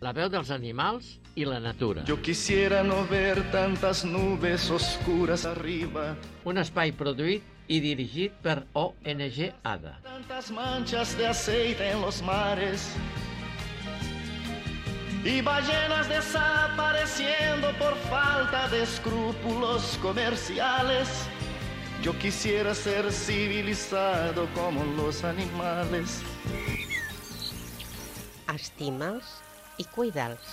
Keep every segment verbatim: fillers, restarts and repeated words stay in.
La veu dels animals i la natura. Yo quisiera no ver tantas nubes oscuras arriba. Un espai produït i dirigit per O N G ADA. Tantas manchas de aceite en los mares. Y ballenas desapareciendo por falta de escrúpulos comerciales. Yo quisiera ser civilizado como los animales. Estima'ls i cuida'ls.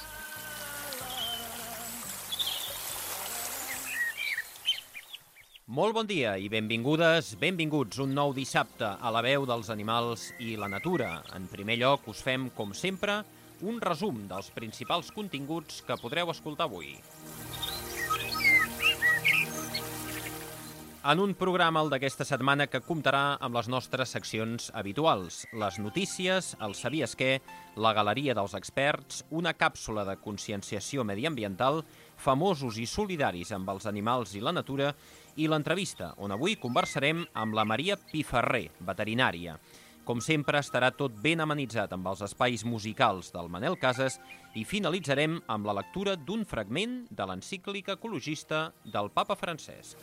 Molt bon dia i benvingudes, benvinguts un nou dissabte a la veu dels animals i la natura. En primer lloc us fem, com sempre, un resum dels principals continguts que podreu escoltar avui. En un programa, el d'aquesta setmana, que comptarà amb les nostres seccions habituals. Les notícies, el sabies què, la galeria dels experts, una càpsula de conscienciació mediambiental, famosos i solidaris amb els animals i la natura, i l'entrevista, on avui conversarem amb la Maria Piferrer, veterinària. Com sempre, estarà tot ben amenitzat amb els espais musicals del Manel Casas i finalitzarem amb la lectura d'un fragment de l'encíclica ecologista del papa Francesc.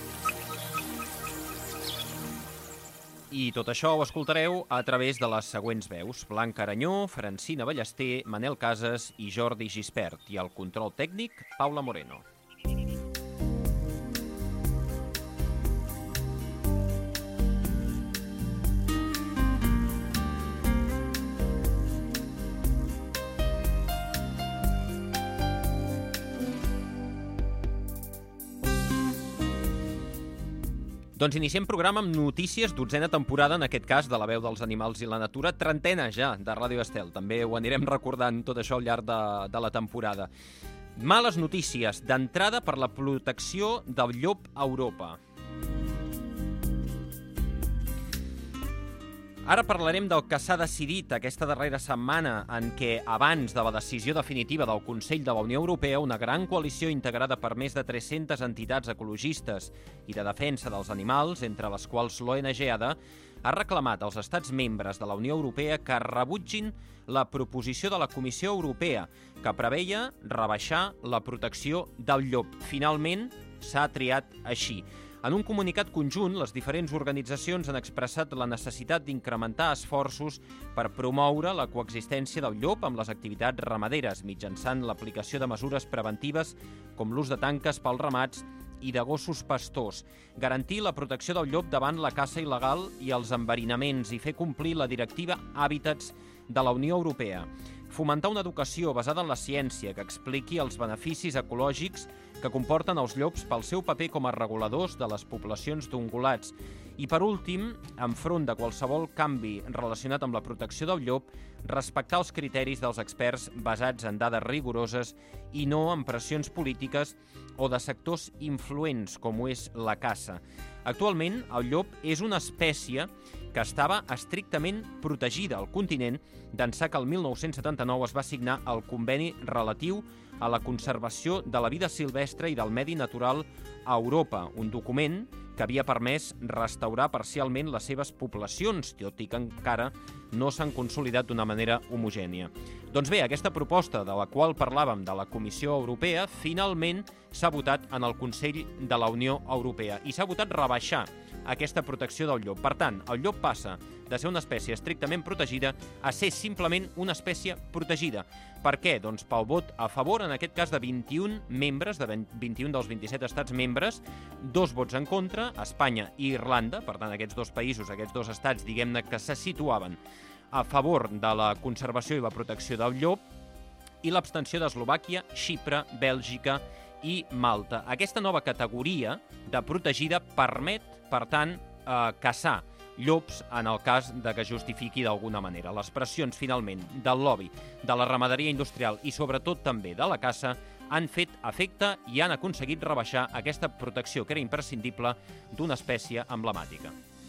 I tot això ho escoltareu a través de les següents veus: Blanca Aranyó, Francina Ballester, Manel Casas i Jordi Gispert, i el control tècnic, Paula Moreno. Doncs iniciem programa amb notícies, dotzena temporada, en aquest cas, de la veu dels animals i la natura, trentena ja de Ràdio Estel. També ho anirem recordant tot això al llarg de, de la temporada. Males notícies, d'entrada per la protecció del llop a Europa. Ara parlarem del que s'ha decidit aquesta darrera setmana, en què, abans de la decisió definitiva del Consell de la Unió Europea, una gran coalició integrada per més de tres-centes entitats ecologistes i de defensa dels animals, entre les quals l'O N G ADA, ha reclamat als estats membres de la Unió Europea que rebutgin la proposició de la Comissió Europea, que preveia rebaixar la protecció del llop. Finalment, s'ha triat així. En un comunicat conjunt, les diferents organitzacions han expressat la necessitat d'incrementar esforços per promoure la coexistència del llop amb les activitats ramaderes, mitjançant l'aplicació de mesures preventives com l'ús de tanques pels ramats i de gossos pastors, garantir la protecció del llop davant la caça il·legal i els enverinaments i fer complir la directiva Hàbitats de la Unió Europea. Fomentar una educació basada en la ciència que expliqui els beneficis ecològics que comporten els llops pel seu paper com a reguladors de les poblacions d'ungulats. I, per últim, enfront de qualsevol canvi relacionat amb la protecció del llop, respectar els criteris dels experts basats en dades rigoroses i no en pressions polítiques o de sectors influents, com ho és la caça. Actualment, el llop és una espècie que estava estrictament protegida al continent, d'ençà que el mil nou-cents setanta-nou es va signar el conveni relatiu a la conservació de la vida silvestre i del medi natural a Europa, un document que havia permès restaurar parcialment les seves poblacions, tot i que encara no s'han consolidat d'una manera homogènia. Doncs bé, aquesta proposta de la qual parlàvem de la Comissió Europea finalment s'ha votat en el Consell de la Unió Europea i s'ha votat rebaixar aquesta protecció del llop. Per tant, el llop passa de ser una espècie estrictament protegida a ser simplement una espècie protegida. Per què? Doncs pel vot a favor, en aquest cas de vint-i-un membres, de vint-i-un dels vint-i-set estats membres, dos vots en contra, Espanya i Irlanda, per tant, aquests dos països, aquests dos estats, diguem-ne, que se situaven a favor de la conservació i la protecció del llop, i l'abstenció d'Eslovàquia, Xipre, Bèlgica i Malta. Aquesta nova categoria de protegida permet, per tant, eh, caçar llops en el cas de que justifiqui d'alguna manera. Les pressions, finalment, del lobby, de la ramaderia industrial i, sobretot, també de la caça, han fet efecte i han aconseguit rebaixar aquesta protecció que era imprescindible d'una espècie emblemàtica.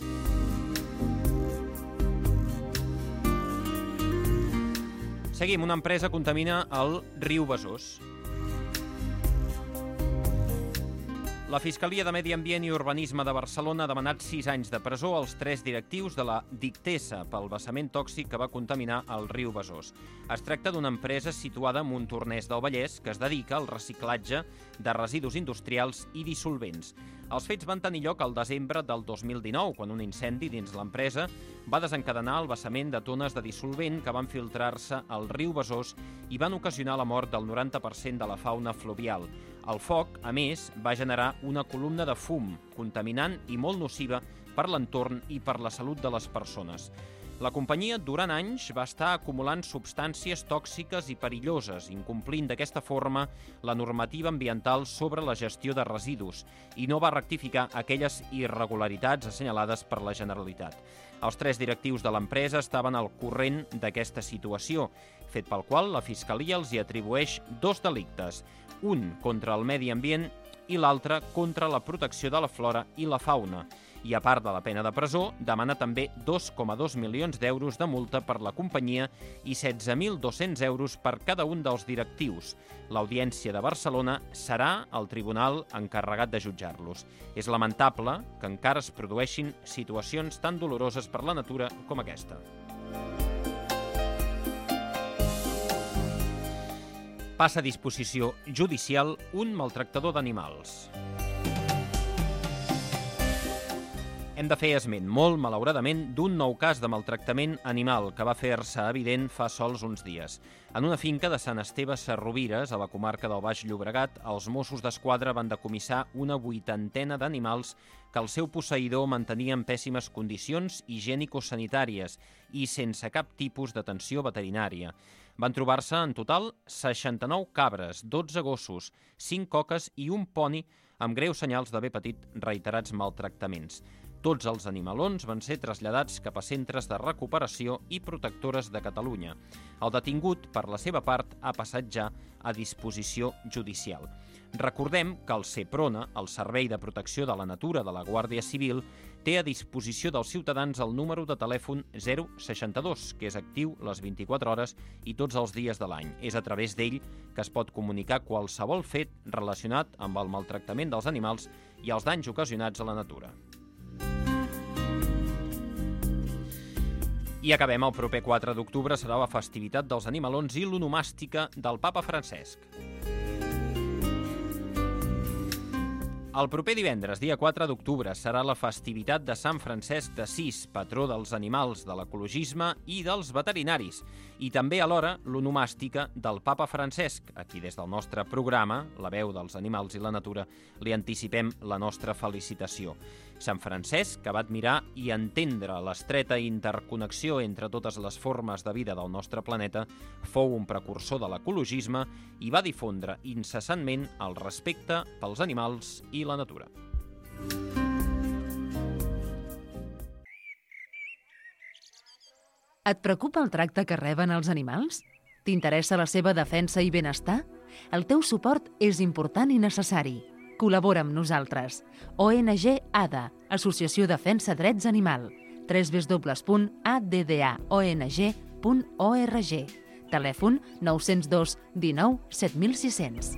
Seguim. Una empresa contamina el riu Besòs. La Fiscalia de Medi Ambient i Urbanisme de Barcelona ha demanat sis anys de presó als tres directius de la Dictesa pel vessament tòxic que va contaminar el riu Besòs. Es tracta d'una empresa situada a Montornès del Vallès que es dedica al reciclatge de residus industrials i dissolvents. Els fets van tenir lloc al desembre del dos mil dinou, quan un incendi dins l'empresa va desencadenar el vessament de tones de dissolvent que van filtrar-se al riu Besòs i van ocasionar la mort del noranta per cent de la fauna fluvial. El foc, a més, va generar una columna de fum, contaminant i molt nociva per l'entorn i per la salut de les persones. La companyia, durant anys, va estar acumulant substàncies tòxiques i perilloses, incomplint d'aquesta forma la normativa ambiental sobre la gestió de residus i no va rectificar aquelles irregularitats assenyalades per la Generalitat. Els tres directius de l'empresa estaven al corrent d'aquesta situació, fet pel qual la Fiscalia els hi atribueix dos delictes, un contra el medi ambient i l'altre contra la protecció de la flora i la fauna. I a part de la pena de presó, demana també dos coma dos milions d'euros de multa per la companyia i setze mil dos-cents euros per cada un dels directius. L'Audiència de Barcelona serà el tribunal encarregat de jutjar-los. És lamentable que encara es produeixin situacions tan doloroses per la natura com aquesta. Passa a disposició judicial un maltractador d'animals. Hem de fer esment, molt malauradament, d'un nou cas de maltractament animal que va fer-se evident fa sols uns dies. En una finca de Sant Esteve Sesrovires, a la comarca del Baix Llobregat, els Mossos d'Esquadra van decomissar una vuitantena d'animals que el seu posseïdor mantenia en pèssimes condicions higiènico-sanitàries i sense cap tipus d'atenció veterinària. Van trobar-se en total seixanta-nou cabres, dotze gossos, cinc coques i un poni amb greus senyals d'haver patit reiterats maltractaments. Tots els animalons van ser traslladats cap a centres de recuperació i protectores de Catalunya. El detingut, per la seva part, ha passat ja a disposició judicial. Recordem que el SEPRONA, el Servei de Protecció de la Natura de la Guàrdia Civil, té a disposició dels ciutadans el número de telèfon zero seixanta-dos, que és actiu les vint-i-quatre hores i tots els dies de l'any. És a través d'ell que es pot comunicar qualsevol fet relacionat amb el maltractament dels animals i els danys ocasionats a la natura. I acabem, el proper quatre d'octubre serà la festivitat dels animalons i l'onomàstica del papa Francesc. El proper divendres, dia quatre d'octubre, serà la festivitat de Sant Francesc d'Assís, patró dels animals, de l'ecologisme i dels veterinaris, i també alhora l'onomàstica del papa Francesc, a qui des del nostre programa, La veu dels animals i la natura, li anticipem la nostra felicitació. Sant Francesc, que va admirar i entendre l'estreta interconnexió entre totes les formes de vida del nostre planeta, fou un precursor de l'ecologisme i va difondre incessantment el respecte pels animals i la natura. Et preocupa el tracte que reben els animals? T'interessa la seva defensa i benestar? El teu suport és important i necessari. Col·labora amb nosaltres. O N G A D A, Associació Defensa Drets Animal. w w w punt a d d a o n g punt org. Telèfon nou zero dos dinou set mil sis-cents.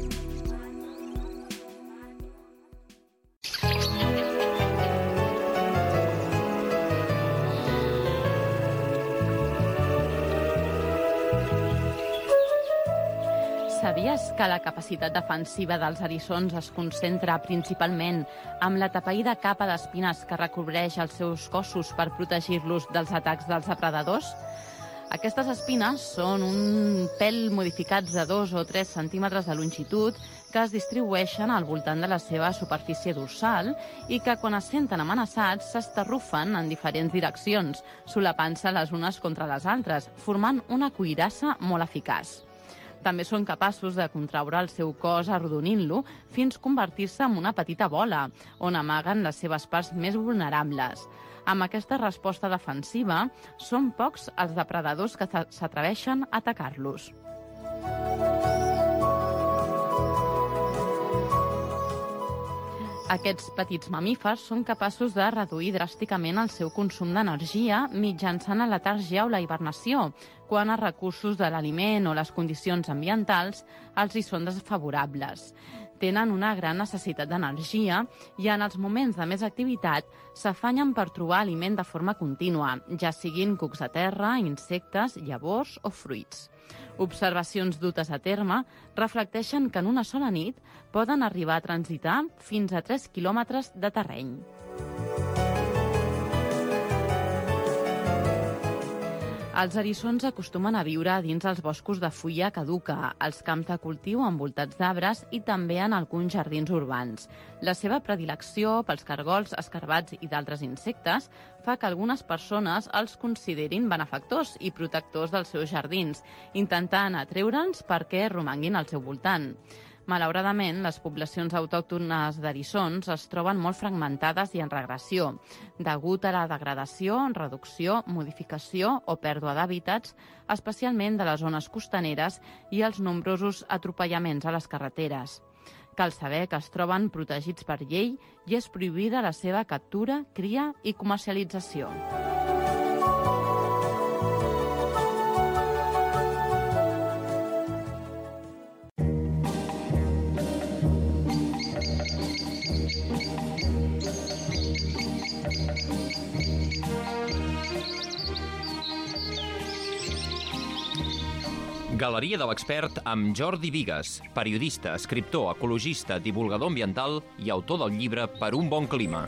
Sabies que la capacitat defensiva dels eriçons es concentra principalment amb la tapaïda capa d'espines que recobreix els seus cossos per protegir-los dels atacs dels depredadors? Aquestes espines són un pèl modificats de dos o tres centímetres de longitud que es distribueixen al voltant de la seva superfície dorsal i que, quan es senten amenaçats, s'estarrufen en diferents direccions, solapant-se les unes contra les altres, formant una cuirassa molt eficaç. També són capaços de contraure el seu cos arrodonint-lo fins convertir-se en una petita bola, on amaguen les seves parts més vulnerables. Amb aquesta resposta defensiva, són pocs els depredadors que s'atreveixen a atacar-los. Aquests petits mamífers són capaços de reduir dràsticament el seu consum d'energia mitjançant la letargia o la hibernació, quan els recursos de l'aliment o les condicions ambientals els hi són desfavorables. Tenen una gran necessitat d'energia i en els moments de més activitat s'afanyen per trobar aliment de forma contínua, ja siguin cucs de terra, insectes, llavors o fruits. Observacions dutes a terme reflecteixen que en una sola nit poden arribar a transitar fins a tres quilòmetres de terreny. Els eriçons acostumen a viure dins els boscos de fulla caduca, als camps de cultiu envoltats d'arbres i també en alguns jardins urbans. La seva predilecció pels cargols, escarbats i d'altres insectes fa que algunes persones els considerin benefactors i protectors dels seus jardins, intentant atreure'ls perquè romanguin al seu voltant. Malauradament, les poblacions autòctones d'eriçons es troben molt fragmentades i en regressió, degut a la degradació, reducció, modificació o pèrdua d'hàbitats, especialment de les zones costaneres i els nombrosos atropellaments a les carreteres. Cal saber que es troben protegits per llei i és prohibida la seva captura, cria i comercialització. Galeria de l'Expert amb Jordi Bigues, periodista, escriptor, ecologista, divulgador ambiental i autor del llibre Per un bon clima.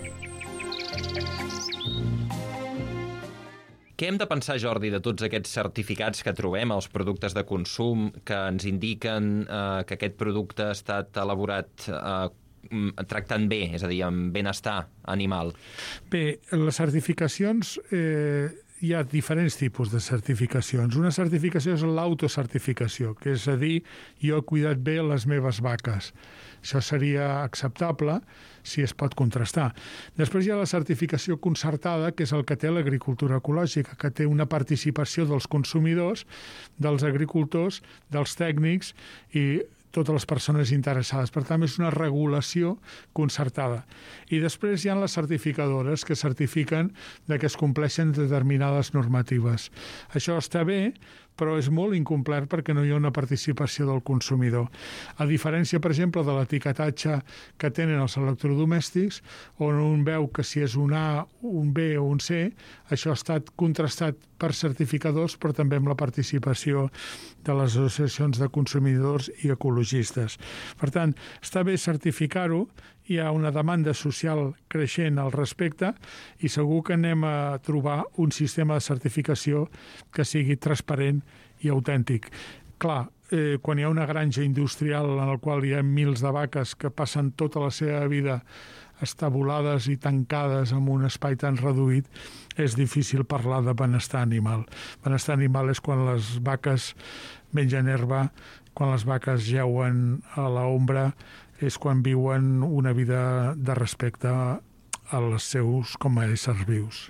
Què hem de pensar, Jordi, de tots aquests certificats que trobem als productes de consum que ens indiquen eh, que aquest producte ha estat elaborat eh, tractant bé, és a dir, amb benestar animal? Bé, les certificacions... Eh... Hi ha diferents tipus de certificacions. Una certificació és l'autocertificació, que és a dir, jo he cuidat bé les meves vaques. Això seria acceptable si es pot contrastar. Després hi ha la certificació concertada, que és el que té l'agricultura ecològica, que té una participació dels consumidors, dels agricultors, dels tècnics i totes les persones interessades. Per tant, és una regulació concertada. I després hi ha les certificadores que certifiquen que es compleixen determinades normatives. Això està bé, però és molt incomplet perquè no hi ha una participació del consumidor. A diferència, per exemple, de l'etiquetatge que tenen els electrodomèstics, on un veu que si és un A, un B o un C, això ha estat contrastat per certificadors, però també amb la participació de les associacions de consumidors i ecologistes. Per tant, està bé certificar-ho, hi ha una demanda social creixent al respecte i segur que anem a trobar un sistema de certificació que sigui transparent i autèntic. Clar, eh, quan hi ha una granja industrial en la qual hi ha mils de vaques que passen tota la seva vida estabulades i tancades en un espai tan reduït, és difícil parlar de benestar animal. Benestar animal és quan les vaques mengen herba, quan les vaques jeuen a l'ombra, és quan viuen una vida de respecte als seus com a éssers vius.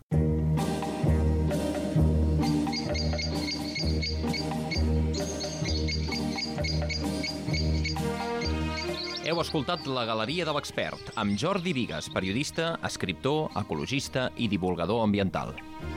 Heu escoltat la Galeria de l'Expert amb Jordi Bigues, periodista, escriptor, ecologista i divulgador ambiental.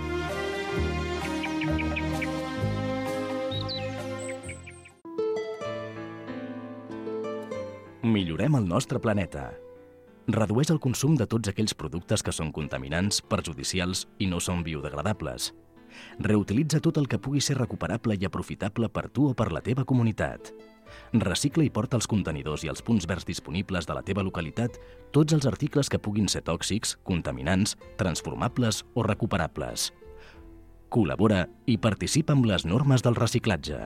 Millorem el nostre planeta. Redueix el consum de tots aquells productes que són contaminants, perjudicials i no són biodegradables. Reutilitza tot el que pugui ser recuperable i aprofitable per tu o per la teva comunitat. Recicla i porta als contenidors i als punts verds disponibles de la teva localitat tots els articles que puguin ser tòxics, contaminants, transformables o recuperables. Col·labora i participa amb les normes del reciclatge.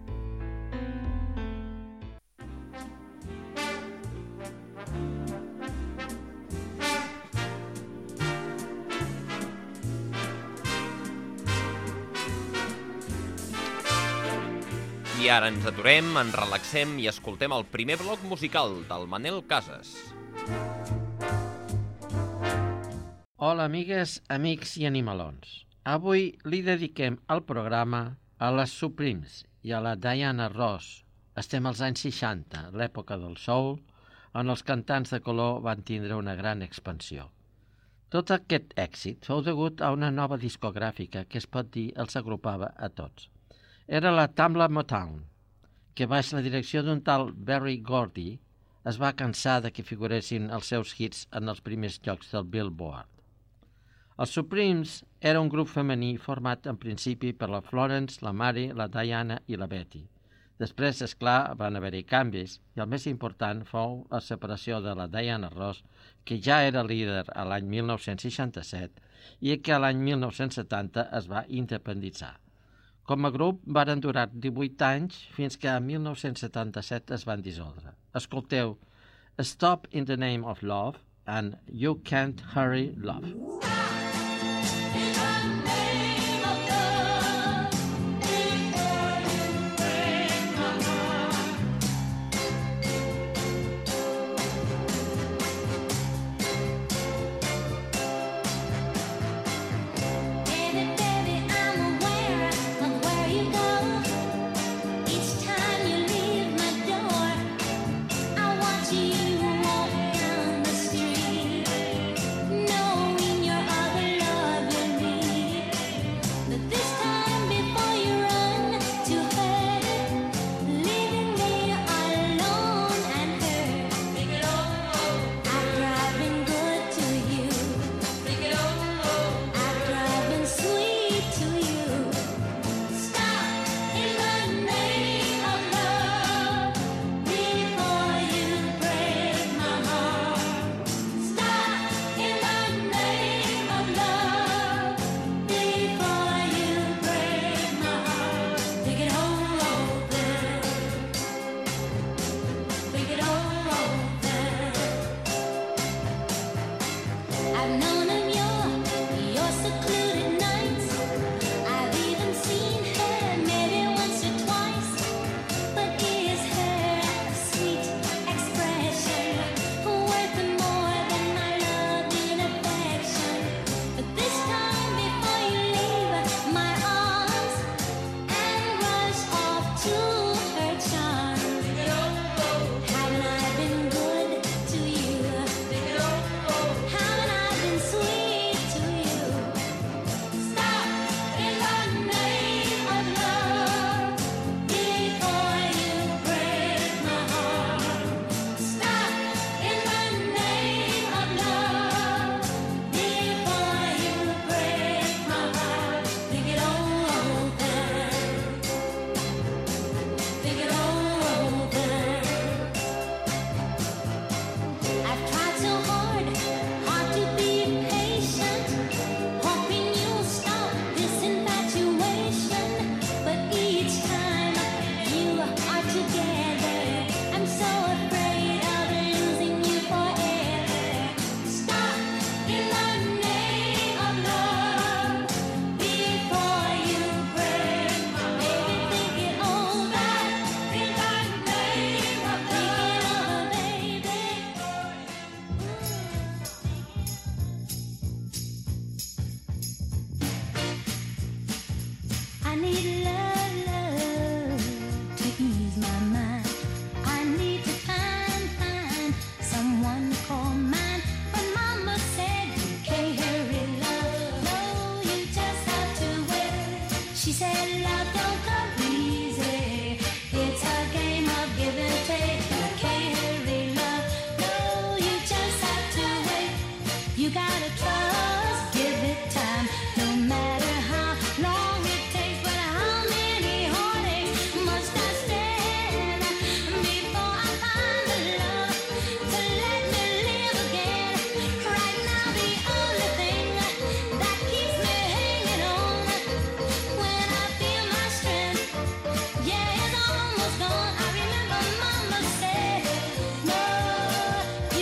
I ara ens aturem, ens relaxem i escoltem el primer bloc musical del Manel Casas. Hola, amigues, amics i animalons. Avui li dediquem el programa a les Supremes i a la Diana Ross. Estem als anys seixanta, l'època del soul, on els cantants de color van tindre una gran expansió. Tot aquest èxit fou degut a una nova discogràfica que es pot dir els agrupava a tots. Era la Tamla Motown, que baix la direcció d'un tal Berry Gordy es va cansar de que figuressin els seus hits en els primers llocs del Billboard. Els Supremes era un grup femení format en principi per la Florence, la Mary, la Diana i la Betty. Després, esclar, van haver-hi canvis i el més important fou la separació de la Diana Ross, que ja era líder a l'any mil nou-cents seixanta-set i que a l'any mil nou-cents setanta es va independitzar. Com a grup varen durar divuit anys fins que a mil nou-cents setanta-set es van dissoldre. Escolteu Stop in the Name of Love and You Can't Hurry Love.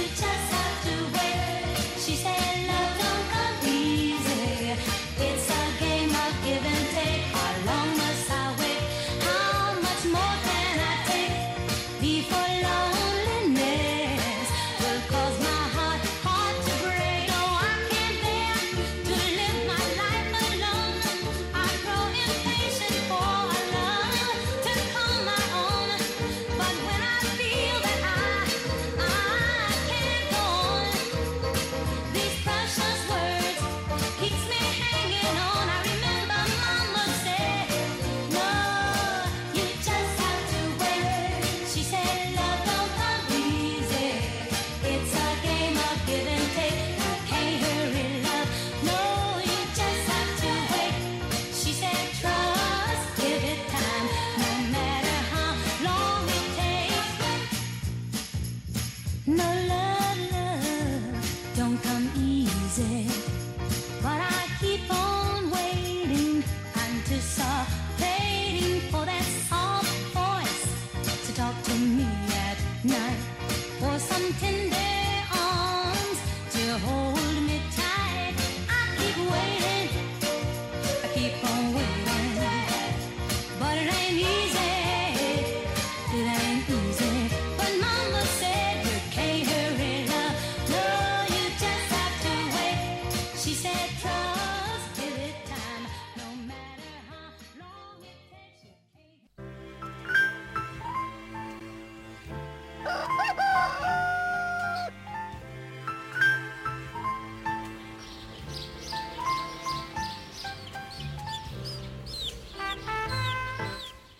She said, love don't come easy. It's a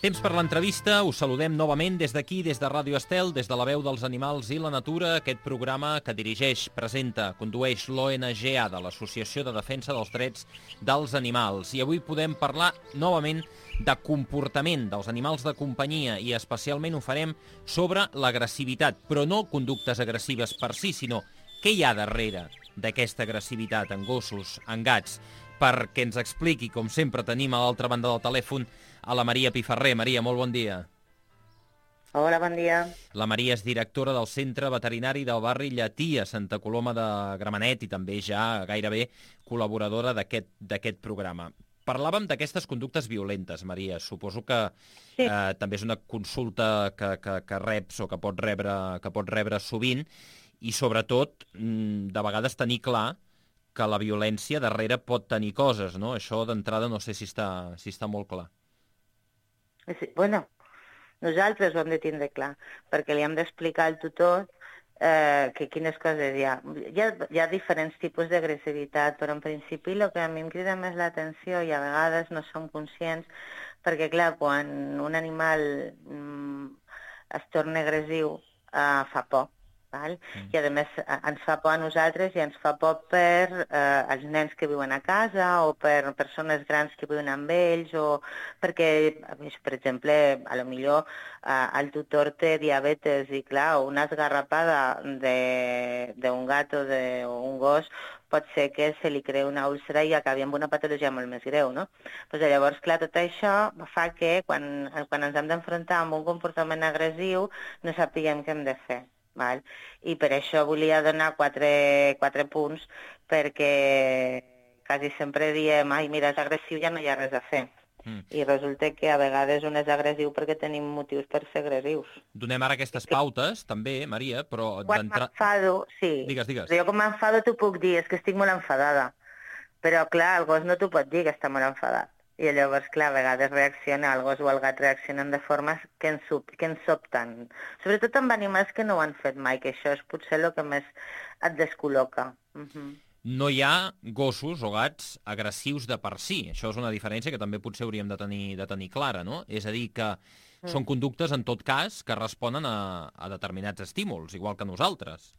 Temps per l'entrevista, us saludem novament des d'aquí, des de Ràdio Estel, des de la veu dels animals i la natura, aquest programa que dirigeix, presenta, condueix l'O N G A D, l'Associació de Defensa dels Drets dels Animals. I avui podem parlar novament de comportament dels animals de companyia i especialment ho farem sobre l'agressivitat, però no conductes agressives per si, sinó què hi ha darrere d'aquesta agressivitat en gossos, en gats. Perquè ens expliqui, com sempre tenim a l'altra banda del telèfon a la Maria Piferrer. Maria, molt bon dia. Hola, bon dia. La Maria és directora del Centre Veterinari del barri Llatí, a Santa Coloma de Gramenet, i també ja gairebé col·laboradora d'aquest d'aquest programa. Parlàvem d'aquestes conductes violentes, Maria. Suposo que sí. eh, també és una consulta que, que, que reps o que pot rebre, que pot rebre sovint, i sobretot, de vegades tenir clar que la violència darrere pot tenir coses, no? Això d'entrada no sé si està, si està molt clar. Sí, bueno, nosaltres ho hem de tindre clar, perquè li hem d'explicar al tutor eh, que quines coses hi ha. Hi ha, hi ha diferents tipus d'agressivitat, però en principi el que a mi em crida més l'atenció i a vegades no som conscients, perquè clar, quan un animal mm, es torna agressiu eh, fa por. Val? Mm. I a més ens fa por a nosaltres i ens fa por per eh, els nens que viuen a casa o per persones grans que viuen amb ells o perquè, per exemple, a lo millor eh, el tutor té diabetes i clar, una esgarrapada d'un gat o d'un gos pot ser que se li crei una úlcera i acabi amb una patologia molt més greu, no? Pues llavors, clar, tot això fa que quan, quan ens hem d'enfrontar amb un comportament agressiu no sapiguem què hem de fer. Val? I per això volia donar quatre, quatre punts perquè quasi sempre diem ai, mira, és agressiu, ja no hi ha res a fer. Mm. I resulta que a vegades un és agressiu perquè tenim motius per ser agressius. Donem ara aquestes pautes, també, Maria, però... Quan m'enfado, sí. Digues, digues. Jo com m'enfado t'ho puc dir, és que estic molt enfadada. Però clar, el gos no t'ho pot dir que està molt enfadat. I llavors, clar, a vegades reacciona, el gos o el gat reaccionen de formes que ens, que ens sobten. Sobretot amb animals que no ho han fet mai, que això és potser el que més et descol·loca. Uh-huh. No hi ha gossos o gats agressius de per si. Això és una diferència que també potser hauríem de tenir, de tenir clara, no? És a dir, que mm. són conductes, en tot cas, que responen a, a determinats estímuls, igual que nosaltres.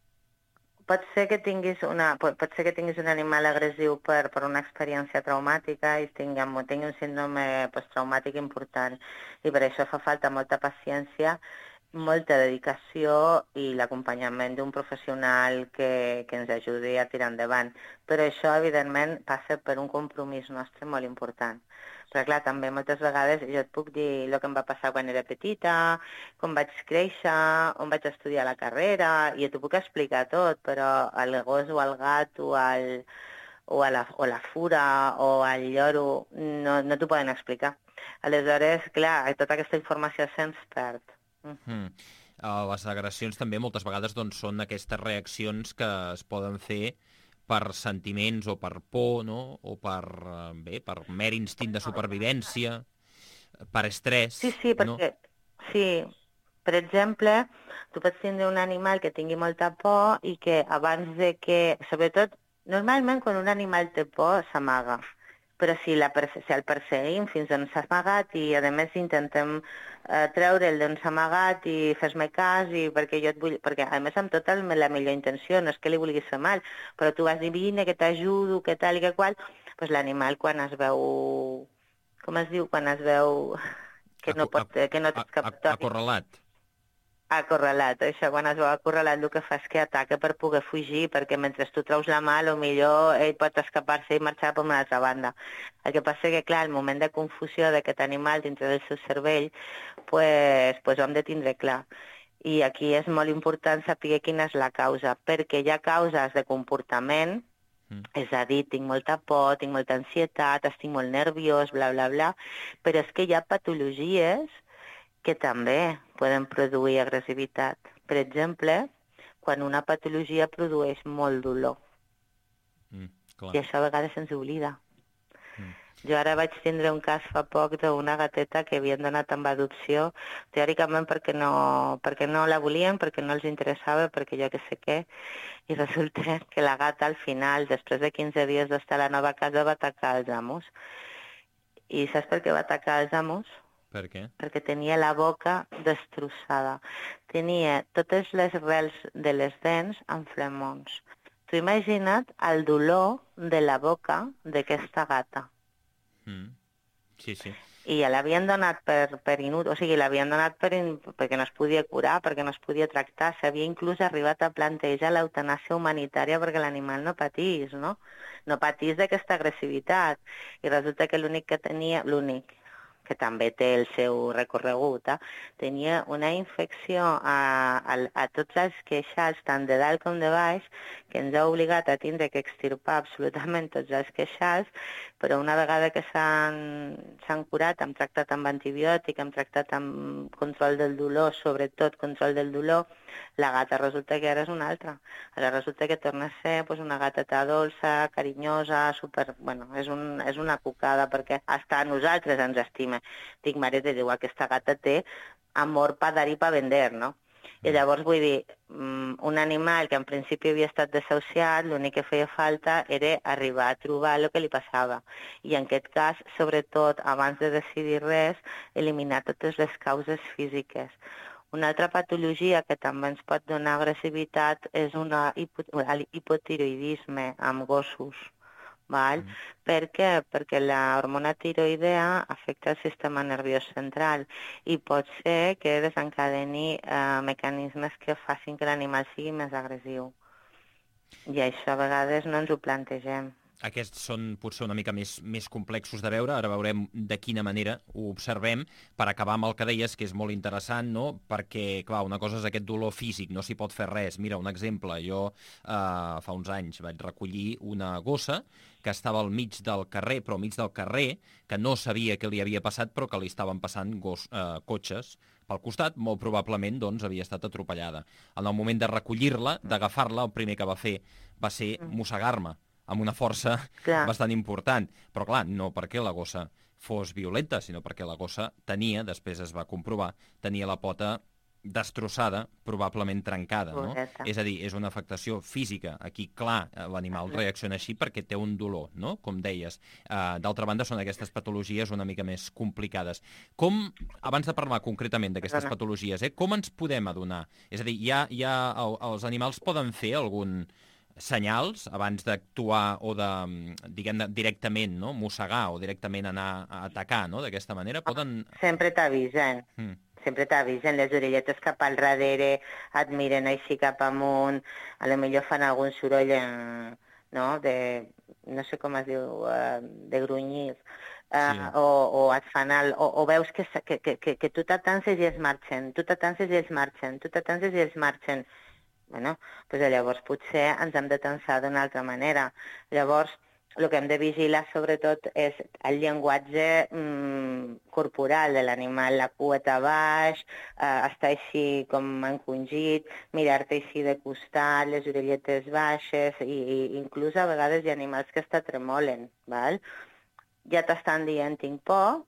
Pot ser que tinguis, una, pot, pot ser que tinguis un animal agressiu per, per una experiència traumàtica i tingui, tingui un síndrome posttraumàtic important. I per això fa falta molta paciència, molta dedicació i l'acompanyament d'un professional que, que ens ajudi a tirar endavant. Però això, evidentment, passa per un compromís nostre molt important. Però clar, també moltes vegades jo et puc dir el que em va passar quan era petita, com vaig créixer, on vaig estudiar la carrera, i t'ho puc explicar tot, però el gos o el gat o, el, o, la, o la fura o el lloro no, no t'ho poden explicar. Aleshores, clar, tota aquesta informació se'ns perd. Mm. Uh, les agressions també moltes vegades doncs, són aquestes reaccions que es poden fer per sentiments o per por, no? O per, bé, per mer instint de supervivència, per estrès. Sí, sí, perquè, no? Sí, per exemple, tu pots tindre un animal que tingui molta por i que abans de que, sobretot, normalment quan un animal té por s'amaga, però si, la, si el perseguim fins on s'ha amagat i a més intentem eh, treure'l d'on s'ha amagat i fes-me cas i perquè jo et vull, perquè a més amb tota la millor intenció, no és que li vulguis fer mal, però tu vas dir vine, que t'ajudo, que tal i que qual, doncs l'animal quan es veu, com es diu, quan es veu que no pot, que no té escapatòria. Acorralat. Acorralat, això, quan es veu acorralat el que fa és que ataca per poder fugir, perquè mentre tu treus la mà, potser ell pot escapar-se i marxar per una altra banda. El que passa que, clar, el moment de confusió d'aquest animal dintre del seu cervell, pues, pues ho hem de tindre clar. I aquí és molt important saber quina és la causa, perquè hi ha causes de comportament, mm. és a dir, tinc molta por, tinc molta ansietat, estic molt nerviós, bla, bla, bla, però és que hi ha patologies que també poden produir agressivitat. Per exemple, quan una patologia produeix molt dolor. Mm, clar. I això a vegades se'ns oblida. Mm. Jo ara vaig tindre un cas fa poc d'una gateta que havien donat en adopció, teòricament perquè no, perquè no la volien, perquè no els interessava, perquè jo que sé què, i resulta que la gata al final, després de quinze dies d'estar a la nova casa, va atacar els amos. I saps per què va atacar els amos? Per què? Perquè tenia la boca destrossada. Tenia totes les rels de les dents amb flemons. Tu imagina't el dolor de la boca d'aquesta gata. Mm. Sí, sí. I ja l'havien donat per, per inútil, o sigui, l'havien donat per in, perquè no es podia curar, perquè no es podia tractar. S'havia inclús arribat a plantejar l'eutanàsia humanitària perquè l'animal no patís, no? No patís d'aquesta agressivitat. I resulta que l'únic que tenia, l'únic, que també té el seu recorregut, eh? Tenia una infecció a, a, a tots els queixals, tant de dalt com de baix, que ens ha obligat a tindre que extirpar absolutament tots els queixals, però una vegada que s'han curat, hem tractat amb antibiòtic, hem tractat amb control del dolor, sobretot control del dolor, la gata resulta que ara és una altra. Ara resulta que torna a ser pues, una gateta dolça, carinyosa, super... Bueno, és, un, és una cucada, perquè hasta a nosaltres ens estima. Dic, mare de Déu, aquesta gata té amor pa dar i pa vender, no? I llavors vull dir, un animal que en principi havia estat desahuciat, l'únic que feia falta era arribar a trobar el que li passava. I en aquest cas, sobretot, abans de decidir res, eliminar totes les causes físiques. Una altra patologia que també ens pot donar agressivitat és una hipotiroidisme amb gossos. Val? Mm. Per què? Perquè la hormona tiroidea afecta el sistema nerviós central i pot ser que desencadeni eh, mecanismes que facin que l'animal sigui més agressiu. I això a vegades no ens ho plantegem. Aquests són potser una mica més, més complexos de veure, ara veurem de quina manera ho observem, per acabar amb el que deies, que és molt interessant, no? Perquè, clar, una cosa és aquest dolor físic, no s'hi pot fer res. Mira, un exemple, jo eh, fa uns anys vaig recollir una gossa que estava al mig del carrer, però al mig del carrer, que no sabia què li havia passat, però que li estaven passant gos, eh, cotxes pel costat, molt probablement doncs, havia estat atropellada. En el moment de recollir-la, d'agafar-la, el primer que va fer va ser mossegar-me, amb una força clar. bastant important. Però, clar, no perquè la gossa fos violenta, sinó perquè la gossa tenia, després es va comprovar, tenia la pota destrossada, probablement trencada, no? Correcte. És a dir, és una afectació física. Aquí, clar, l'animal reacciona així perquè té un dolor, no? Com deies. Uh, D'altra banda, són aquestes patologies una mica més complicades. Com, abans de parlar concretament d'aquestes patologies, eh, com ens podem adonar? És a dir, ja, ja els animals poden fer algun senyals abans d'actuar o de, diguem, directament, no? Mossegar o directament anar a atacar, no? D'aquesta manera poden... Sempre t'avisen. Mm. Sempre t'avisen, les orelletes cap al darrere, et miren així cap amunt, a lo millor fan algun soroll, eh, no? De, no sé com es diu, uh, de grunyir, uh, sí. o, o et fan el, o, o veus que, que, que, que tu t'atances i ells marxen, tu t'atances i ells marxen, tu t'atances i ells marxen. Bueno, doncs llavors potser ens hem de tensar d'una altra manera. Llavors, el que hem de vigilar sobretot és el llenguatge mm, corporal de l'animal, la cueta baix, eh, estar així com encongit, mirar-te així de costat, les orelletes baixes, i, i inclús a vegades hi ha animals que està tremolen, val? Ja t'estan dient, tinc por,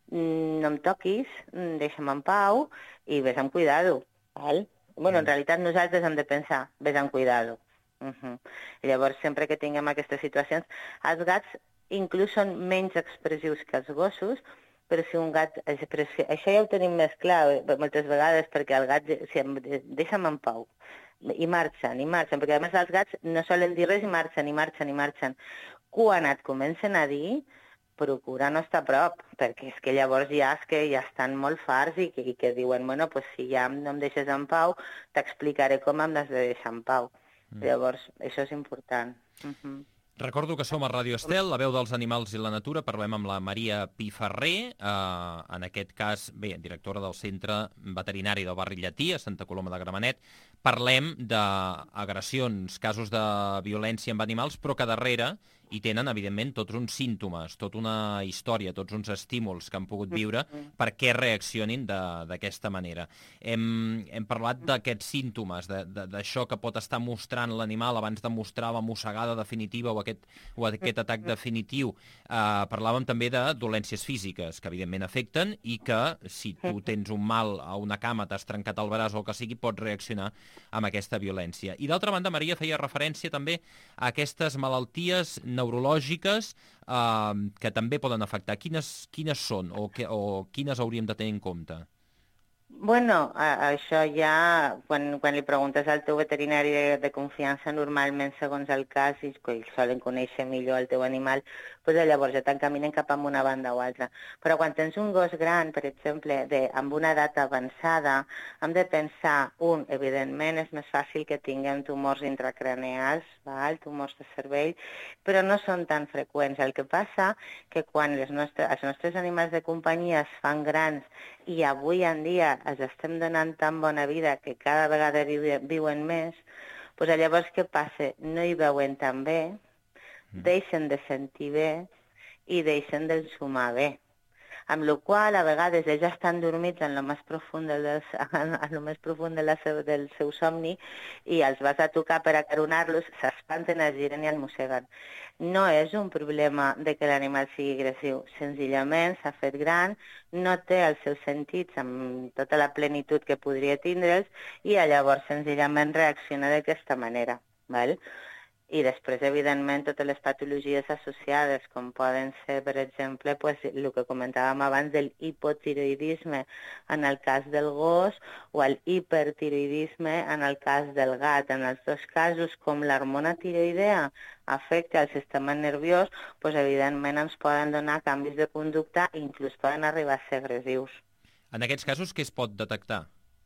no em toquis, deixa'm en pau i vés amb cuidado, val? Bueno, en realitat nosaltres hem de pensar, vés amb cuidado. Uh -huh. I llavors, sempre que tinguem aquestes situacions, els gats inclús són menys expressius que els gossos, però si un gat... Això ja ho tenim més clar moltes vegades, perquè el gat, si deixa'm en pau, i marxen, i marxen, perquè a més els gats no solen dir res i marxen, i marxen, i marxen. Quan et comencen a dir, procura no estar a prop, perquè és que llavors ja és que ja estan molt farts i que, i que diuen, bueno, pues si ja no em deixes en pau, t'explicaré com em has de deixar en pau. Mm. Llavors, això és important. Uh -huh. Recordo que som a Ràdio Estel, la veu dels animals i la natura. Parlem amb la Maria Piferrer, eh, en aquest cas, bé, directora del Centre Veterinari del Barri Llatí, a Santa Coloma de Gramenet. Parlem d'agressions, casos de violència amb animals, però que darrere hi tenen, evidentment, tots uns símptomes, tota una història, tots uns estímuls que han pogut viure perquè reaccionin d'aquesta manera. Hem, hem parlat d'aquests símptomes, d'això que pot estar mostrant l'animal abans de mostrar la mossegada definitiva o aquest, o aquest atac definitiu. Uh, parlàvem també de dolències físiques, que evidentment afecten i que, si tu tens un mal a una cama, t'has trencat el braç o el que sigui, pots reaccionar amb aquesta violència. I d'altra banda, Maria feia referència també a aquestes malalties neurològiques eh, que també poden afectar. Quines, quines són o, que, o quines hauríem de tenir en compte? Bueno, a, això ja, quan, quan li preguntes al teu veterinari de, de confiança, normalment, segons el cas, i que ells solen conèixer millor el teu animal, doncs llavors ja t'encaminen cap a una banda o altra. Però quan tens un gos gran, per exemple, de, amb una edat avançada, hem de pensar, un, evidentment, és més fàcil que tinguem tumors intracraneals, val? Tumors de cervell, però no són tan freqüents. El que passa que quan les nostres, els nostres animals de companyia es fan grans i avui en dia els estem donant tan bona vida que cada vegada viuen més, doncs llavors què passa? No hi veuen tan bé, deixen de sentir bé i deixen d'ensumar bé. Amb la qual a vegades ells ja estan dormits en el més profund, del, en el més profund de la seu, del seu somni i els vas a tocar per acaronar-los, s'espanten, es giren i el mosseguen. No és un problema de que l'animal sigui agressiu, senzillament s'ha fet gran, no té els seus sentits amb tota la plenitud que podria tindre'ls i llavors senzillament reacciona d'aquesta manera, val? I després, evidentment, totes les patologies associades, com poden ser, per exemple, pues, el que comentàvem abans del hipotiroidisme en el cas del gos o el hipertiroidisme en el cas del gat. En els dos casos, com l'hormona tiroidea afecta el sistema nerviós, pues, evidentment ens poden donar canvis de conducta i inclús poden arribar a ser agressius. En aquests casos, què es pot detectar?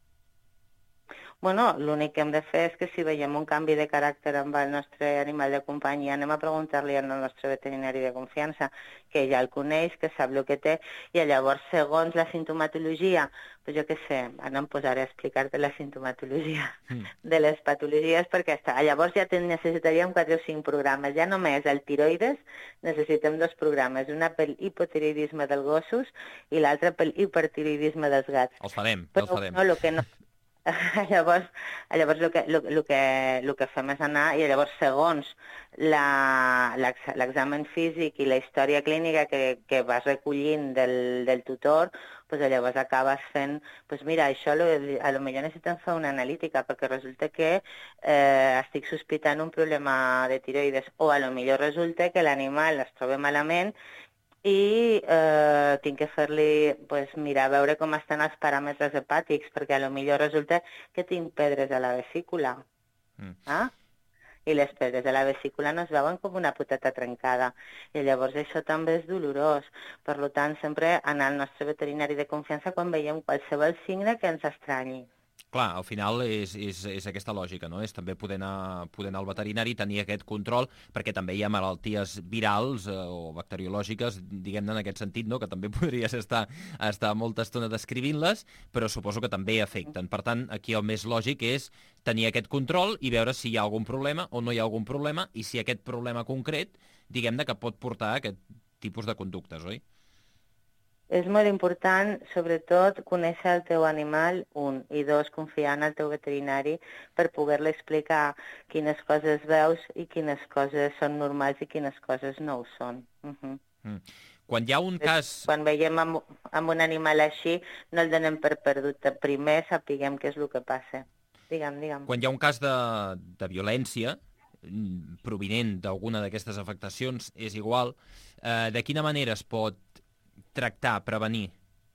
Bueno, l'únic que hem de fer és que si veiem un canvi de caràcter amb el nostre animal de companyia, anem a preguntar-li al nostre veterinari de confiança, que ja el coneix, que sap el que té, i llavors, segons la sintomatologia, doncs jo què sé, ara em posaré a explicar-te la sintomatologia mm. de les patologies, perquè està. Llavors ja necessitaríem quatre o cinc programes. Ja només el tiroides necessitem dos programes, una pel hipotiroidisme dels gossos i l'altra pel hipertiroidisme dels gats. Els farem, Però, els farem. No, el que no... llavors, llavors el, que, el, el, que, el que fem és anar i llavors segons l'examen físic i la història clínica que, que vas recollint del, del tutor, pues llavors acabes fent, pues mira, això lo, a lo millor necessitem fer una analítica perquè resulta que eh, estic sospitant un problema de tiroides o a lo millor resulta que l'animal es troba malament i eh, tinc que fer-li pues, mirar, veure com estan els paràmetres hepàtics, perquè a lo millor resulta que tinc pedres a la vesícula. Mm. Ah? I les pedres de la vesícula no es veuen com una poteta trencada. I llavors això també és dolorós. Per tant, sempre anar al nostre veterinari de confiança quan veiem qualsevol signe que ens estranyi. Clar, al final és, és, és aquesta lògica, no? És també poder anar, poder anar al veterinari i tenir aquest control, perquè també hi ha malalties virals eh, o bacteriològiques, diguem-ne en aquest sentit, no? Que també podries estar, estar molta estona descrivint-les, però suposo que també afecten. Per tant, aquí el més lògic és tenir aquest control i veure si hi ha algun problema o no hi ha algun problema i si aquest problema concret, diguem-ne, que pot portar a aquest tipus de conductes, oi? És molt important, sobretot, conèixer el teu animal, un, i dos, confiar en el teu veterinari per poder-li explicar quines coses veus i quines coses són normals i quines coses no ho són. Uh -huh. mm. Quan hi ha un cas... Quan veiem amb, amb un animal així, no el donem per perdut. Primer sapiguem què és el que passa. Digue'm, digue'm. Quan hi ha un cas de, de violència provinent d'alguna d'aquestes afectacions, és igual, eh, de quina manera es pot tractar, prevenir?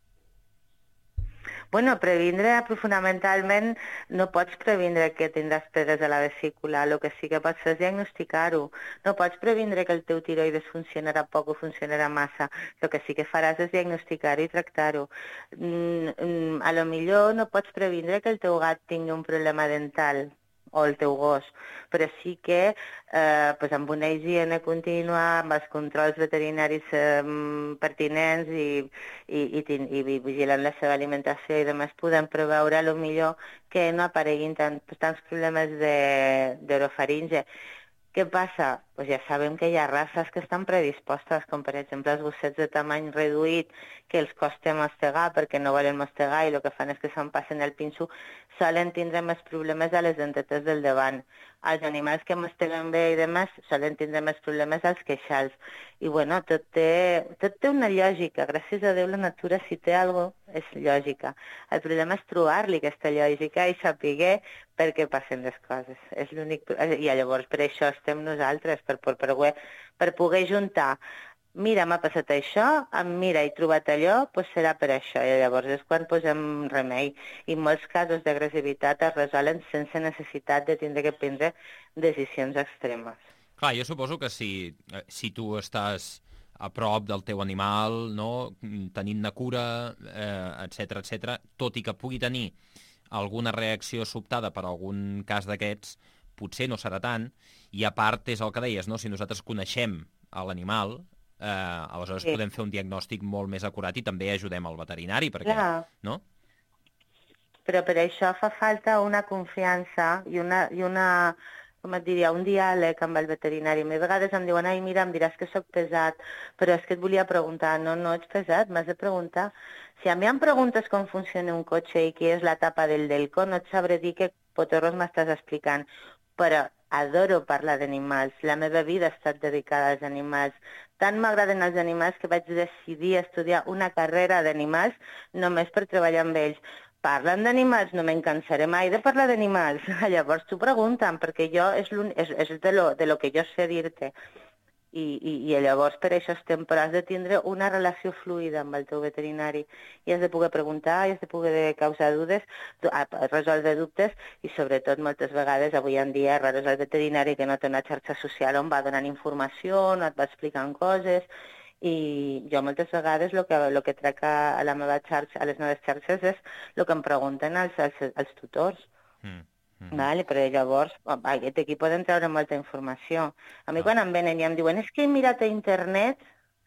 Bueno, previndre, fonamentalment, no pots previndre que tindràs pedres a la vesícula, el que sí que pots fer és diagnosticar-ho. No pots previndre que el teu tiroides funcionarà poc o funcionarà massa. El que sí que faràs és diagnosticar-ho i tractar-ho. Mm, a lo millor no pots previndre que el teu gat tingui un problema dental, o el teu gos, però sí que eh, pues amb una higiene contínua, amb els controls veterinaris eh, pertinents i, i, i, i vigilant la seva alimentació i demés, podem preveure a lo millor que no apareguin tant, tants problemes d'orofaringe. Què passa? Pues ja sabem que hi ha races que estan predispostes, com per exemple els gossets de tamany reduït, que els costa mastegar perquè no volen mastegar i el que fan és que se'n passen el pinso, solen tindre més problemes a les dentetes del davant. Els animals que masteguen bé i demés solen tindre més problemes als queixals. I bueno, tot té, tot té una lògica. Gràcies a Déu la natura, si té alguna cosa, és lògica. El problema és trobar-li aquesta lògica i saber per què passen les coses. És l'únic... I llavors per això estem nosaltres, per, per poder per poder juntar. Mira, m'ha passat això, mira, he trobat allò, doncs serà per això. I llavors és quan posem remei. I molts casos d'agressivitat es resolen sense necessitat de tindre que prendre decisions extremes. Clar, jo suposo que si, si tu estàs a prop del teu animal, no? Tenint-ne cura, eh, etcètera, etcètera, tot i que pugui tenir alguna reacció sobtada per algun cas d'aquests, potser no serà tant, i a part és el que deies, no? Si nosaltres coneixem a l'animal, eh, aleshores sí. podem fer un diagnòstic molt més acurat i també ajudem al veterinari, perquè, Clar. no? Però per això fa falta una confiança i una, i una, com et diria, un diàleg amb el veterinari. A vegades em diuen, ai, mira, em diràs que sóc pesat, però és que et volia preguntar. No, no ets pesat, m'has de preguntar. Si a mi em preguntes com funciona un cotxe i què és la tapa del delco, no et sabré dir què potorros m'estàs explicant. Però adoro parlar d'animals. La meva vida ha estat dedicada als animals. Tant m'agraden els animals que vaig decidir estudiar una carrera d'animals només per treballar amb ells. Parlen d'animals, no me'n cansaré mai de parlar d'animals. Llavors t'ho pregunten, perquè jo és, és, és de, lo, de lo que jo sé dir-te. I, i, I llavors per això estem, però has de tindre una relació fluida amb el teu veterinari i has de poder preguntar, i has de poder causar dubtes, resoldre dubtes i sobretot moltes vegades avui en dia és raro el veterinari que no té una xarxa social on va donant informació, no et va explicant coses. I jo moltes vegades el que, lo que trec a la meva xarxa, a les meves xarxes és el que em pregunten els, els, els tutors. Mm. Mm-hmm. Vale, però llavors d'aquí poden treure molta informació. A mi ah. quan em venen i em diuen és que he mirat a internet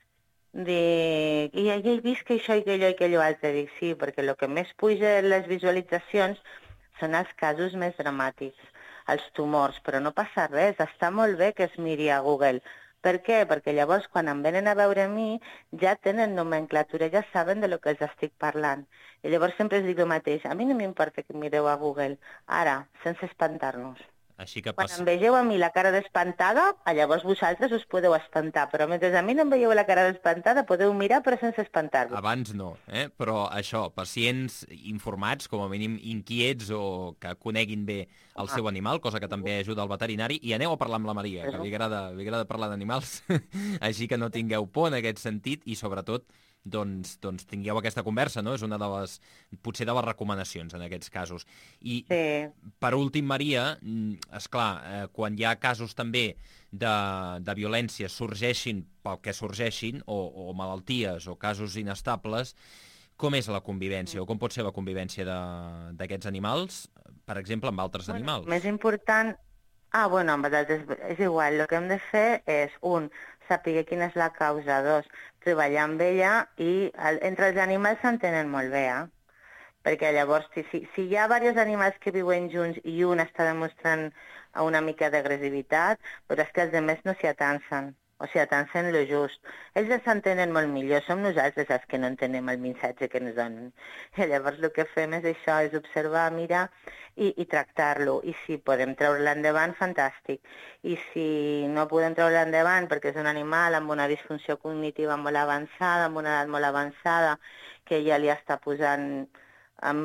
de... i he vist que això i que allò i que allò altre. Dic sí, perquè el que més puja les visualitzacions són els casos més dramàtics, els tumors, però no passa res, està molt bé que es miri a Google. Per què? Perquè llavors quan em venen a veure a mi ja tenen nomenclatura, ja saben de lo que els estic parlant. I llavors sempre els dic el mateix, a mi no m'importa que mireu a Google, ara, sense espantar-nos. Així que quan pas... em vegeu a mi la cara d'espantada, llavors vosaltres us podeu espantar, però mentre a mi no em veieu la cara d'espantada podeu mirar però sense espantar-vos. Abans no, eh? Però això, pacients informats, com a mínim inquiets o que coneguin bé el seu animal, cosa que també ajuda el veterinari, i aneu a parlar amb la Maria, que li agrada, li agrada parlar d'animals, així que no tingueu por en aquest sentit i sobretot doncs, doncs tingueu aquesta conversa, no? És una de les, potser de les recomanacions en aquests casos. I sí. Per últim, Maria, esclar, eh, quan hi ha casos també de, de violència sorgeixin pel que sorgeixin, o, o malalties o casos inestables, com és la convivència o com pot ser la convivència d'aquests animals, per exemple, amb altres bueno, animals? Més important... Ah, bueno, amb altres és igual. El que hem de fer és, un, saber quina és la causa, dos, treballar amb ella i el, entre els animals s'entenen molt bé, eh? Perquè llavors, si, si, si hi ha diversos animals que viuen junts i un està demostrant una mica d'agressivitat, però és que els altres no s'hi atansen. O sigui, atansen lo just. Ells s'entenen molt millor, som nosaltres els que no entenem el missatge que ens donen. I llavors el que fem és això, és observar, mirar i, i tractar-lo. I si podem treure-lo endavant, fantàstic. I si no podem treure-lo endavant perquè és un animal amb una disfunció cognitiva molt avançada, amb una edat molt avançada, que ja li està posant en,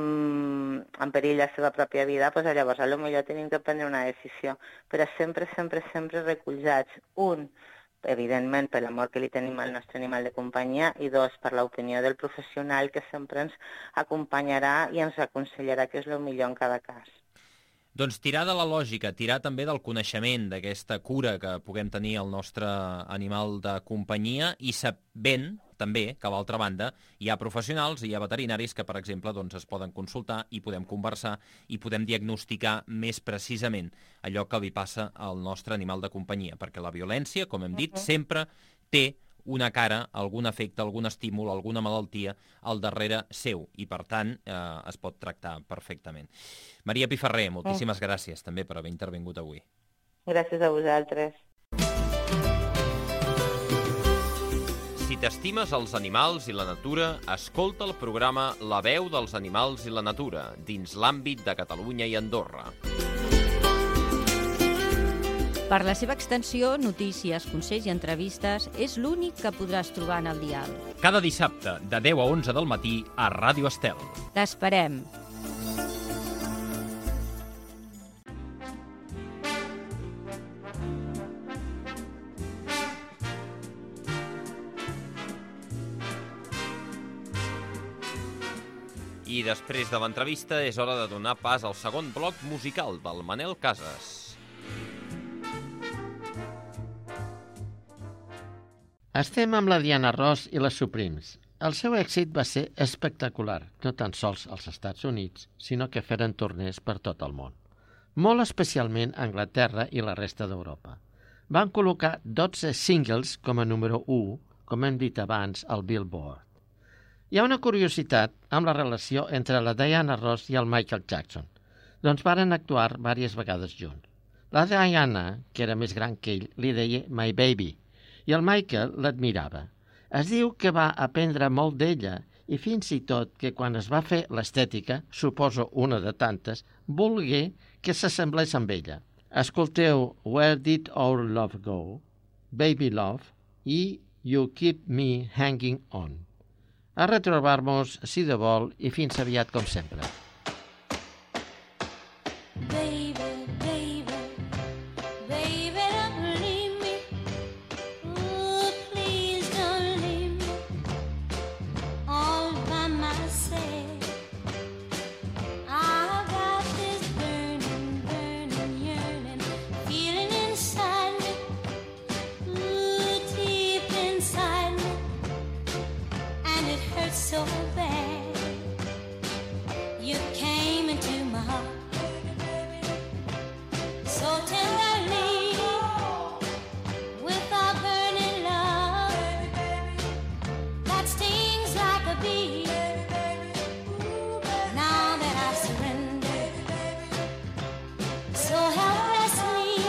en perill la seva pròpia vida, doncs llavors potser tenim que prendre una decisió. Però sempre, sempre, sempre recolzats. Un, evidentment per l'amor que li tenim al nostre animal de companyia, i dos, per l'opinió del professional que sempre ens acompanyarà i ens aconsellarà què és el millor en cada cas. Doncs tirar de la lògica, tirar també del coneixement d'aquesta cura que puguem tenir al nostre animal de companyia i sabent també que a l'altra banda hi ha professionals i hi ha veterinaris que, per exemple, doncs, es poden consultar i podem conversar i podem diagnosticar més precisament allò que li passa al nostre animal de companyia, perquè la violència, com hem dit, sempre té una cara, algun efecte, algun estímul, alguna malaltia al darrere seu i, per tant, eh, es pot tractar perfectament. Maria Piferrer, moltíssimes oh. gràcies també per haver intervingut avui. Gràcies a vosaltres. Si t'estimes els animals i la natura, escolta el programa La veu dels animals i la natura, dins l'àmbit de Catalunya i Andorra. Per la seva extensió, notícies, consells i entrevistes, és l'únic que podràs trobar en el dial. Cada dissabte, de deu a onze del matí, a Ràdio Estel. T'esperem. I després de l'entrevista és hora de donar pas al segon bloc musical del Manel Casas. Estem amb la Diana Ross i les Supremes. El seu èxit va ser espectacular, no tan sols als Estats Units, sinó que feren turners per tot el món. Molt especialment a Anglaterra i la resta d'Europa. Van col·locar dotze singles com a número u, com hem dit abans, al Billboard. Hi ha una curiositat amb la relació entre la Diana Ross i el Michael Jackson. Doncs varen actuar diverses vegades junts. La Diana, que era més gran que ell, li deia My Baby, i el Michael l'admirava. Es diu que va aprendre molt d'ella i fins i tot que quan es va fer l'estètica, suposo una de tantes, volgué que s'assemblés amb ella. Escolteu Where Did Our Love Go, Baby Love i You Keep Me Hanging On. A retrobar-nos, si de vol, i fins aviat com sempre. Baby, baby, baby, don't leave me. Ooh, please don't leave me all by myself. I've got this burning, burning, yearning feeling inside me. Ooh, deep inside me. And it hurts so bad. You came into my heart so tenderly, with our burning love that stings like a bee. Now that I've surrendered so helplessly,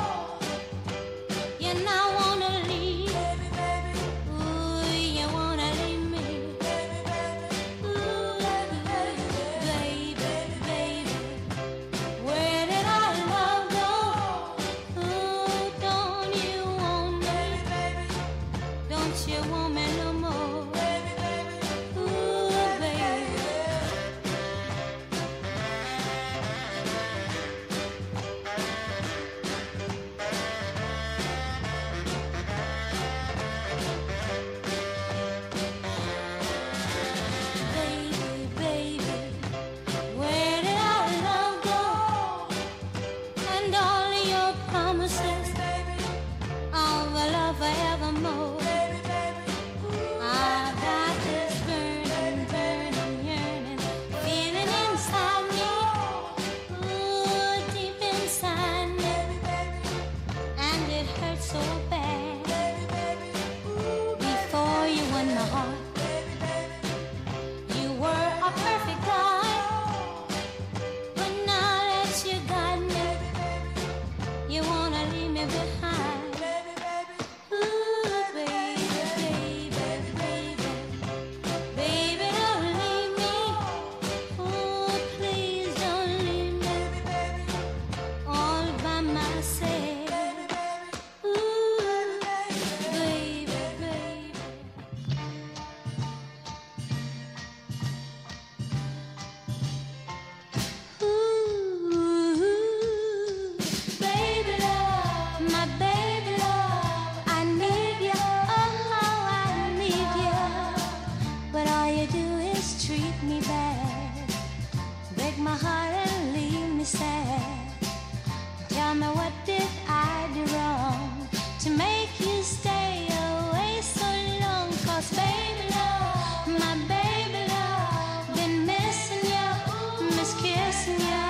you now wanna leave. Ooh, you wanna leave me. Ooh, baby, baby, where did our love go? Ooh, don't you want me? Don't you want me no more? Ooh, baby. Baby, baby, where did our love go? And all your promises of a love forevermore. I've got this burning, burning, yearning feeling inside me. Ooh, deep inside me. And it hurts so bad. Before you won my heart, you were a perfect guy. But now that you got me, you wanna leave me behind. Ooh, baby, baby, baby, baby, don't leave me. Ooh, please don't leave me all by myself. Ooh, baby, baby. Ooh, baby love, my baby love, I need you, oh, I need you. But all you do is treat me bad, break my heart and leave me sad. Tell me, what did I do wrong to make you stay away so long? 'Cause baby love, my baby love, been missing you, miss kissing you.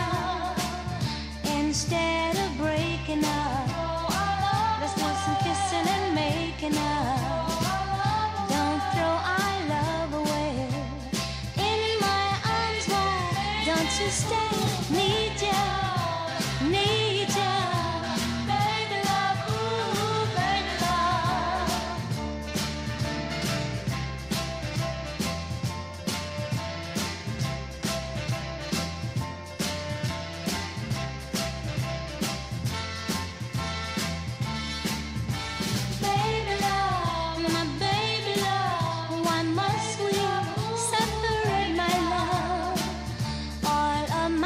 Instead of breaking up, let's do some kissing and making up. Don't throw our love away. In my arms wide, don't you stay. Need you, need you. Baby love, ooh, baby love. Baby love, my baby love, why must we separate, my love? All of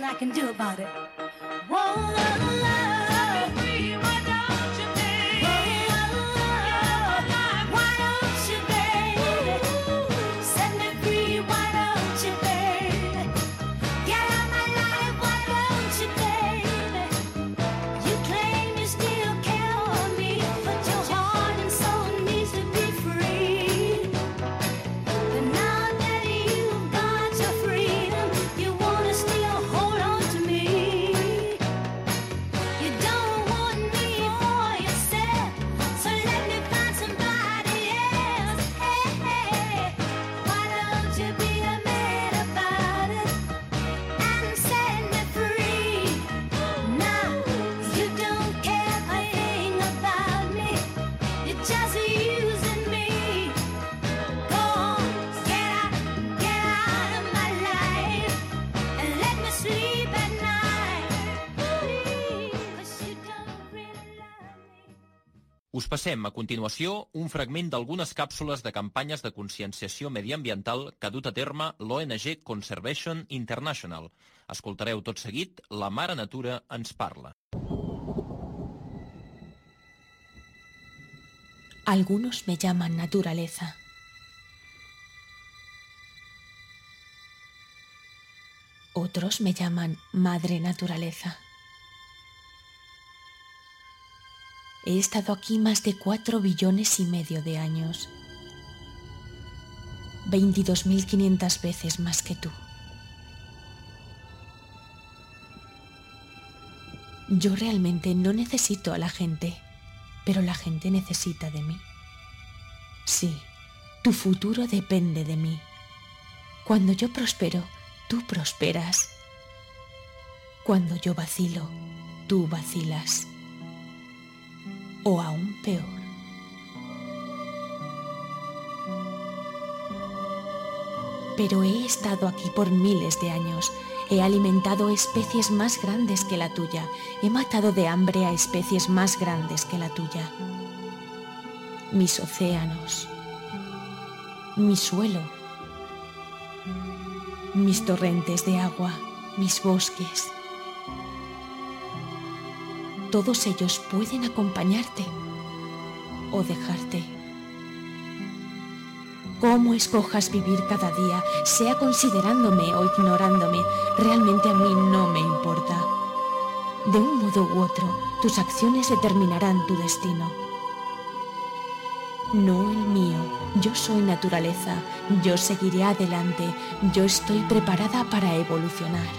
I can do about it. Whoa, love, love. Set me free, why don't you, baby? Whoa, love, why don't you, baby? Set me free, why don't you, baby? Get out my life, why don't you, baby? You claim you still care for me, but your heart and soul needs to be free. But now that you've got your freedom, you wanna still hold on to me. You don't want me for yourself, so let me find somebody else. Hey, hey, why don't you be a man about it and set me free? Now you don't care a thing about me, you're just using me. Go on, get out, get out of my life and let me sleep at night. Please, 'cause you don't really love me. Us passem a continuació un fragment d'algunes càpsules de campanyes de conscienciació mediambiental que ha dut a terme l'O N G Conservation International. Escoltareu tot seguit La Mare Natura ens parla. Algunos me llaman naturaleza. Otros me llaman madre naturaleza. He estado aquí más de cuatro billones y medio de años. veintidós mil quinientas veces más que tú. Yo realmente no necesito a la gente, pero la gente necesita de mí. Sí, tu futuro depende de mí. Cuando yo prospero, tú prosperas. Cuando yo vacilo, tú vacilas. O aún peor. Pero he estado aquí por miles de años. He alimentado especies más grandes que la tuya. He matado de hambre a especies más grandes que la tuya. Mis océanos, mi suelo, mis torrentes de agua, mis bosques. Todos ellos pueden acompañarte o dejarte. Cómo escojas vivir cada día, sea considerándome o ignorándome, realmente a mí no me importa. De un modo u otro, tus acciones determinarán tu destino. No el mío. Yo soy naturaleza. Yo seguiré adelante. Yo estoy preparada para evolucionar.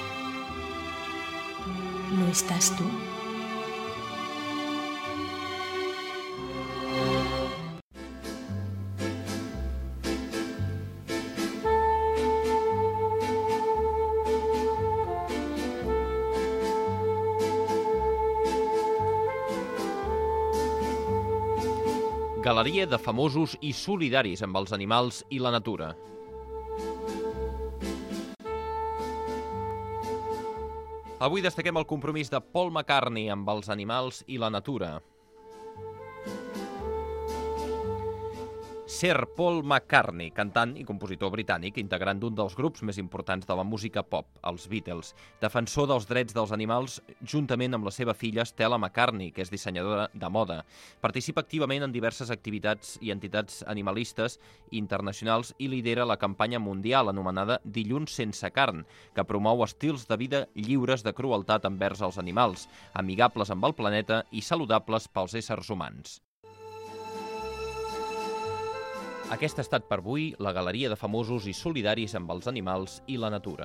¿Lo estás tú? Galeria de famosos i solidaris amb els animals i la natura. Avui destaquem el compromís de Paul McCartney amb els animals i la natura. Sir Paul McCartney, cantant i compositor britànic, integrant d'un dels grups més importants de la música pop, els Beatles, defensor dels drets dels animals juntament amb la seva filla Stella McCartney, que és dissenyadora de moda. Participa activament en diverses activitats i entitats animalistes internacionals i lidera la campanya mundial anomenada Dilluns sense carn, que promou estils de vida lliures de crueltat envers els animals, amigables amb el planeta i saludables pels éssers humans. Aquesta ha estat per avui la Galeria de famosos i solidaris amb els animals i la natura.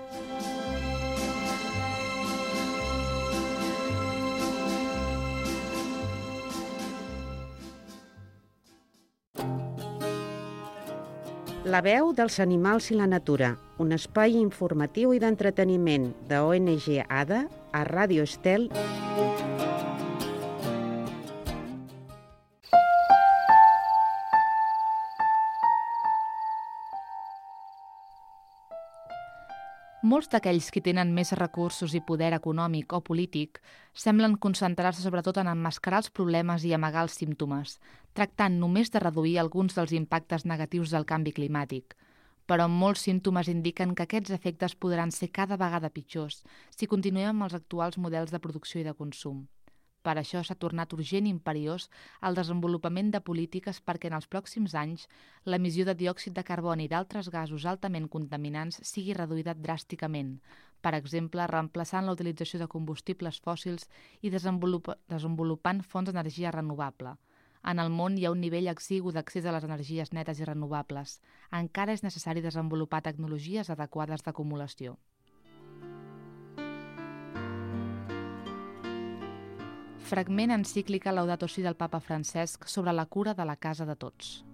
La veu dels animals i la natura, un espai informatiu i d'entreteniment de O N G A D A a Ràdio Estel. Molts d'aquells que tenen més recursos i poder econòmic o polític semblen concentrar-se sobretot en emmascarar els problemes i amagar els símptomes, tractant només de reduir alguns dels impactes negatius del canvi climàtic. però molts símptomes indiquen que aquests efectes podran ser cada vegada pitjors si continuem amb els actuals models de producció i de consum. Per això s'ha tornat urgent i imperiós el desenvolupament de polítiques perquè en els pròxims anys l'emissió de diòxid de carboni i d'altres gasos altament contaminants sigui reduïda dràsticament, per exemple, reemplaçant la utilització de combustibles fòssils i desenvolupa, desenvolupant fonts d'energia renovable. En el món hi ha un nivell exigu d'accés a les energies netes i renovables. Encara és necessari desenvolupar tecnologies adequades d'acumulació. Fragment encíclica Laudato Si del papa Francesc sobre la cura de la casa de tots.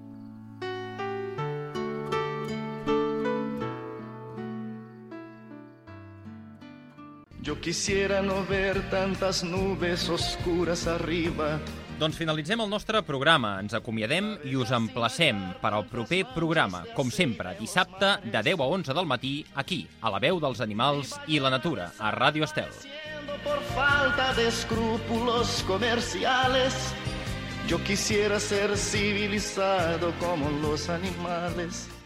Yo quisiera no ver tantas nubes oscuras arriba. Doncs finalitzem el nostre programa, ens acomiadem i us emplacem per al proper programa, com sempre, dissabte de deu a onze del matí, aquí, a la veu dels animals i la natura, a Ràdio Estel. Por falta de escrúpulos comerciales, yo quisiera ser civilizado como los animales.